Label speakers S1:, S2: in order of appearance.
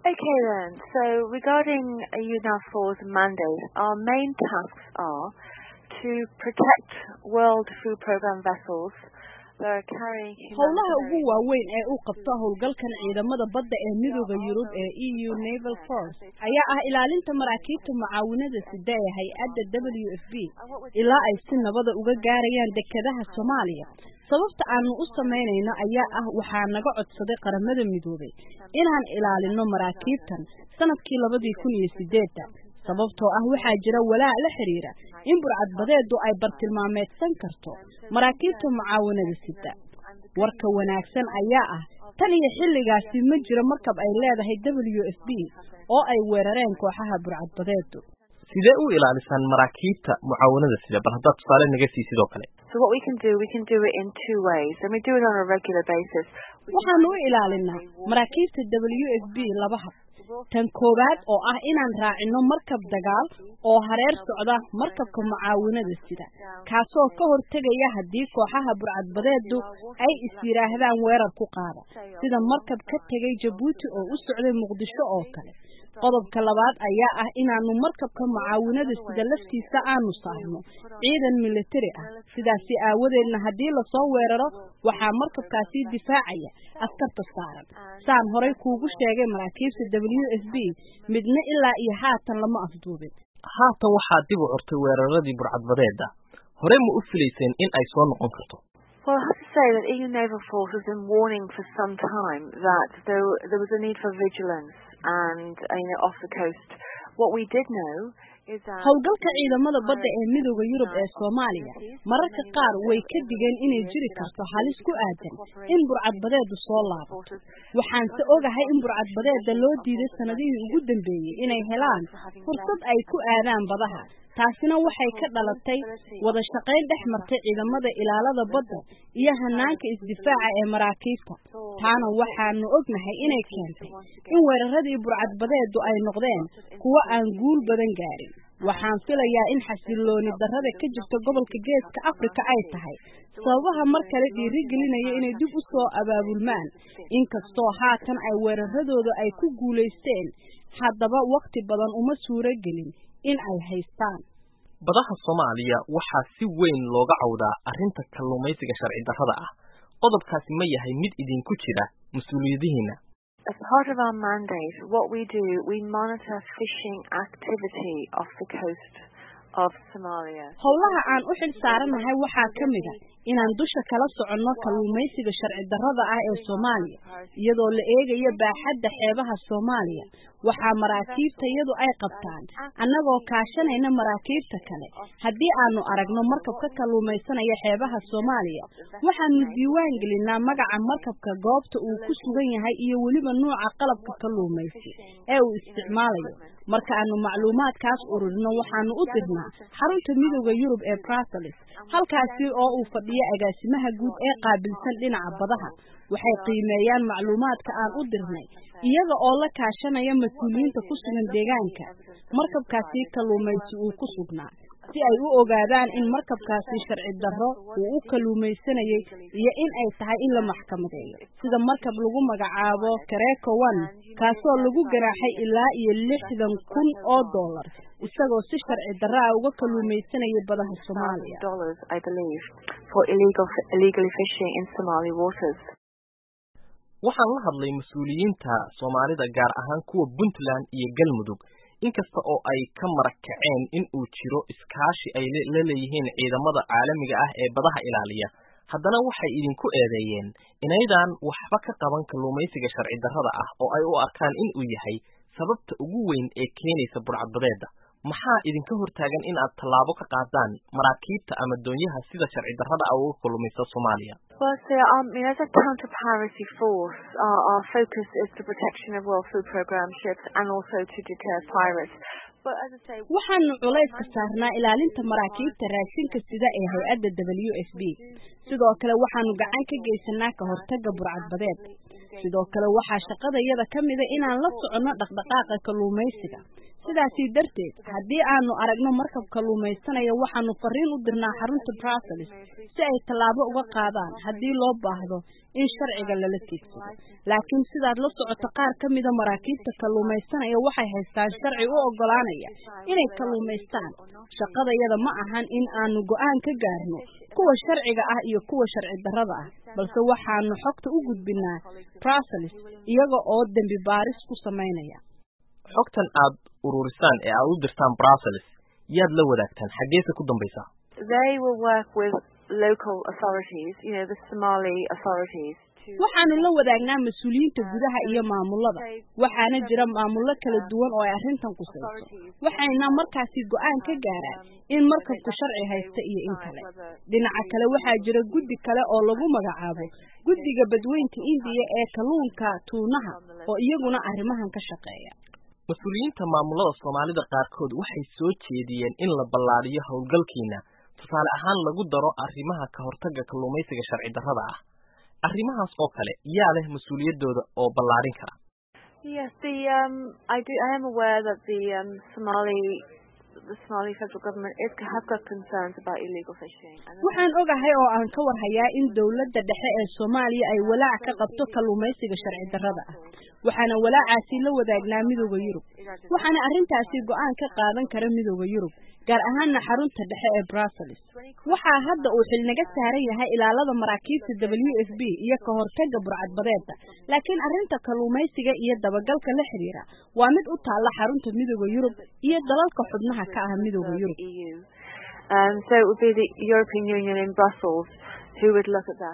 S1: Okay then, so regarding UNAFOR's mandate, our main tasks are to protect World Food Programme vessels that are carrying
S2: howlaha ugu waaweyn ee uu qabto howlgalkan ciidamada badda ee midowga Yurub ee EU Naval Force ayaa ah ilaalinta maraakiibta mucaawinada sida ee hay'adda WFP ilaa ay si nabad ah uga gaarayaan dekedaha Soomaaliya. sababta aanu u sameynayno ayaa ah waxaa naga codsaday qaramada midoobay inaan ilaalino maraakiibtan sanadkii 2008 sababtoo ah waxaa jira walaac la xiriira in burcadbadeedu ay bartilmaameedsan karto maraakiibta mucaawinada sida. warka wanaagsan ayaa ah tan iyo xilligaasi ma jiro markab ay leedahay WFP oo ay weerareen kooxaha burcadbadeedu.
S3: sidee u ilaalisan maraakiibta mucaawinada sida bal hadda tusaale naga sii sidoo kale.
S1: So what we can do it in two ways, and we do it on a regular basis.
S2: waxaanu u ilaalinaa maraakiibta WFP laba hab. tan koowaad oo ah inaan raacino markab dagaal oo hareer socda markabka mucaawinada sida kaasoo ka hortagaya haddii kooxaha burcadbadeedu ay isiraahdaan weerar ku qaada sida markab ka tagay Djibouti oo u socday Muqdisho oo kale. qodobka labaad ayaa ah inaanu markabka mucaawinada sida laftiisa aanu saarno ciidan military ah sidaas aawadeedna haddii la soo weeraro waxaa markabkaasi difaacaya askarta saaran. saan horay kuugu sheegay maraakiibta WFP midna ilaa iyo haatan lama afduubin.
S3: haatan waxaa dib u curtay weeraradii burcadbadeeda hore ma u filayseen in ay soo noqon karto.
S1: Well, I have to say that EU Naval Force has been warning for some time that there was a need for vigilance and off the coast. What we did know is that
S2: howlgalka ciidamada badda ee midowga Yurub ee Soomaaliya mararka qaar way ka digeen inay jiri karto halis ku aadan in burcadbadeedu soo laabato. waxaan se ogahay in burcadbadeeda loo diiday sanadihii ugu dambeeyay inay helaan fursad ay ku aadaan badaha. taasina waxay ka dhalatay wada shaqayn dhex martay ciidamada ilaalada badda iyo hanaanka isdifaaca ee maraakiibta. taana waxaanu ognahay inay keentay in weeraradii burcadbadeedu ay noqdeen kuwa aan guul badan gaarin. waxaan filayaa in xasilooni darrada ka jirta gobolka Geeska Afrika ay tahay sababaha mar kale dhiirigelinaya inay dib u soo abaabulmaan inkastoo haatan ay weeraradooda ay ku guuleysteen haddaba waqti badan uma suuragelin in ay haystaan.
S3: badaha Soomaaliya waxaa si weyn looga cawdaa arrinta kalluumaysiga sharci darrada ah. qodobkaasi ma yahay mid idinku jira mas'uuliyadihiina?
S1: As part of our mandate, what we do, we monitor fishing activity off the coast of Somalia.
S2: howlaha aan u xil saaranahay waxaa ka mid ah inaan dusha kala soconno kalluumaysiga sharci darrada ah ee Soomaaliya iyadoo la eegayo baaxadda xeebaha Soomaaliya. waxaa maraakiibta iyadu ay qabtaan annagoo kaashanayna maraakiibta kale. haddii aanu aragno markab ka kalluumaysanaya xeebaha Soomaaliya waxaanu diiwaan gelinaa magaca markabka, goobta uu ku sugan yahay iyo weliba nooca qalabka kalluumaysi ee uu isticmaalayo. marka aanu macluumaadkaas ururino waxaanu u dirnaa xarunta midowga Yurub ee Brussels halkaasi oo uu fadhiyo agaasimaha guud ee qaabilsan dhinaca badaha. waxay qiimeeyaan macluumaadka aan u dirnay iyaga oo la kaashanaya mas'uuliyiinta ku sugan deegaanka markabkaasi kalluumaysi uu ku sugnaa si ay u ogaadaan in markabkaasi sharci darro uu u kalluumaysanayay iyo in ay tahay in la maxkamadeeyo. sida markab lagu magacaabo Kareko 1 kaasoo lagu ganaaxay ilaa iyo $60,000 isagoo si sharci darro ah uga kalluumaysanayay badaha Soomaaliya.
S1: I believe for illegally fishing in Somali waters.
S3: waxaan la hadlay mas'uuliyiinta Soomaalida gaar ahaan kuwa Puntland iyo Galmudug inkasta oo ay ka marakaceen in uu jiro iskaashi ay la leeyihiin ciidamada caalamiga ah ee badaha ilaaliya. haddana waxay idinku eedeeyeen inaydan waxba ka qaban kalluumaysiga sharci darrada ah oo ay u arkaan in uu yahay sababta ugu weyn ee keenaysa burcadbadeeda. maxaa idinka hortaagan in aad tallaabo ka qaadaan maraakiibta ama doonyaha sida sharci darrada ah uga kalluumaysa Soomaaliya?
S1: Well, so as a counter-piracy force, our focus is the protection of World Food Programme ships and also to deter pirates. But as I say,
S2: waxaanu culayska saarnaa ilaalinta maraakiibta raashinka sida ee hay'adda WFP. sidoo kale waxaanu gacan ka geysanaa ka hortagga burcadbadeed. sidoo kale waxaa shaqadayada ka mid ah inaan la socono dhaqdhaqaaqa kalluumaysiga sidaasi darteed haddii aanu aragno markab kalluumaysanaya waxaanu fariin u dirnaa xarunta Brussels si ay tallaabo uga qaadaan haddii loo baahdo in sharciga lala tiigsado laakiin sidaad la socoto qaar ka mid ah maraakiibta kalluumaysanaya waxay haystaan sharci u ogolaanaya inay kalluumaystaan shaqadayada ma ahan in aanu go'aan ka gaarno kuwa sharciga ah iyo kuwa sharci darrada ah balse waxaanu xogta u gudbinaa Brussels iyaga oo dambi baaris ku sameynaya
S3: xogtan aad ururisaan ee aad u dirtaan Brussels yaad la wadaagtaan xageesa ku dambaysaa
S1: They will work with local authorities, the Somali authorities.
S2: waxaanu la wadaagnaa mas'uuliyiinta gudaha iyo maamulada waxaana jira maamulo kala duwan oo ay arrintan ku sayso waxayna markaasi go'aan ka gaaraan in markabku sharci haysta iyo in kale dhinaca kale waxaa jira guddi kale oo lagu magacaabo guddiga badweynta Indiya ee kalluunka tuunaha oo iyaguna arrimahan ka shaqeeya
S3: mas'uuliyiinta maamulada Soomaalida qaarkood waxay soo jeediyeen in la ballaariyo hawlgalkiina tusaale ahaan lagu daro arrimaha ka hortagga kalluumaysiga sharci darrada ah arrimahaas oo kale yaa leh mas'uuliyadooda oo ballaarin kara
S1: Yes, I am aware that the Somali federal government have got concerns about illegal fishing.
S2: waxaan ogahay oo aan ka warhayaa in dawladda dhexe ee Soomaaliya ay walaac ka qabto kalluumaysiga sharci darrada ah waxaana walaacaasi la wadaagnaa midowga Yurub waxaana arrintaasi go'aan ka qaadan kara midowga Yurub gaar ahaan xarunta dhexe ee Brussels waxa hadda uu xil naga saaran yahay ilaalada maraakiibta WFP iyo ka hortagga burcadbadeedda laakiin arrinta kalluumaysiga iyo dabagalka la xiriira waa mid u taala xarunta midowga Yurub iyo dalalka xubnaha ka ah midowga Yurub
S1: So it would be the European Union in Brussels who would look at that.